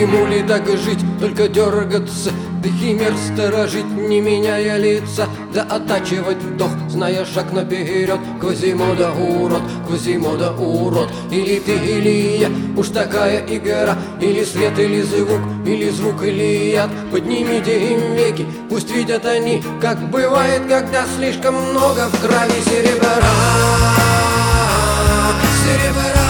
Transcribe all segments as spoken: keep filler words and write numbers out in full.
Ему ли так и жить, только дергаться, да химер сторожить, не меняя лица, да оттачивать вдох, зная шаг наперед. Квазимода урод, Квазимода урод. Или ты, или я, уж такая игра. Или свет, или звук, или звук, или яд. Поднимите им веки, пусть видят они, как бывает, когда слишком много в крови серебра. Серебра.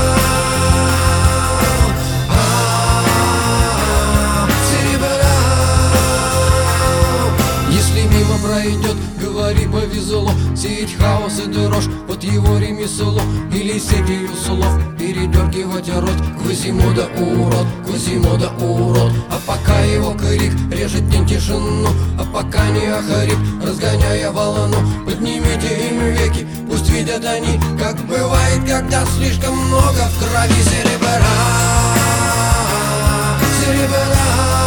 Пройдет, говори, повезло сеять хаос и дрожь, вот его ремесло. Или сетью слов передергивать рот. Квазимода урод, Квазимода урод. А пока его крик режет день тишину, а пока не охрип, разгоняя волну. Поднимите им веки, пусть видят они, как бывает, когда слишком много в крови серебра. Серебра.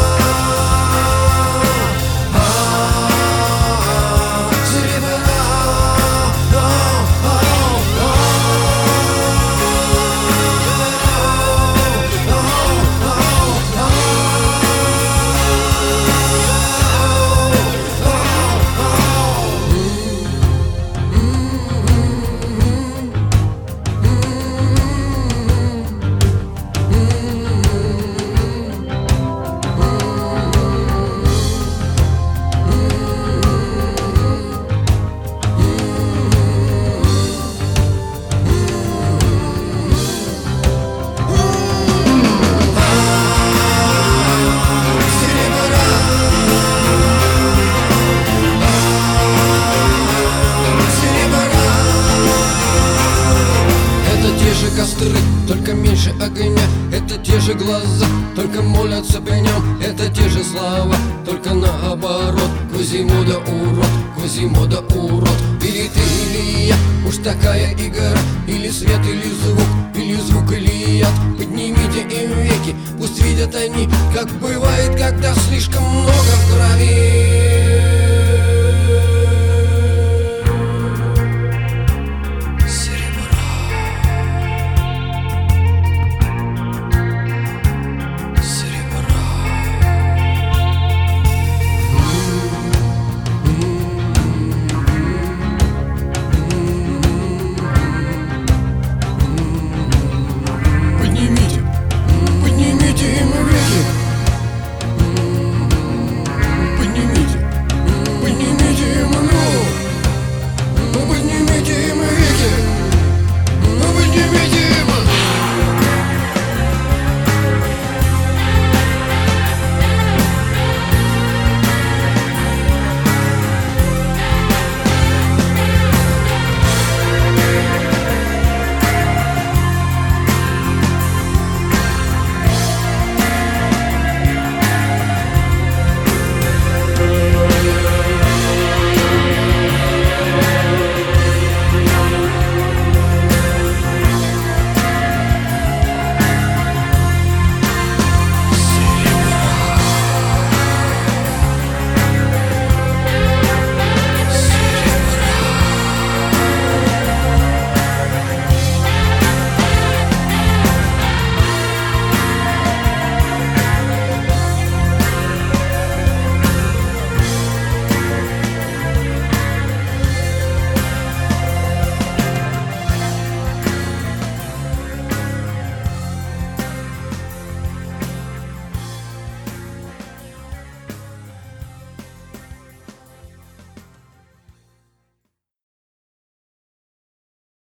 Костры, только меньше огня. Это те же глаза, только молятся при нем. Это те же слова, только наоборот. Квазимода урод, Квазимода урод. Или ты, или я, уж такая игра. Или свет, или звук, или звук, или яд. Поднимите им веки, пусть видят они, как бывает, когда слишком много.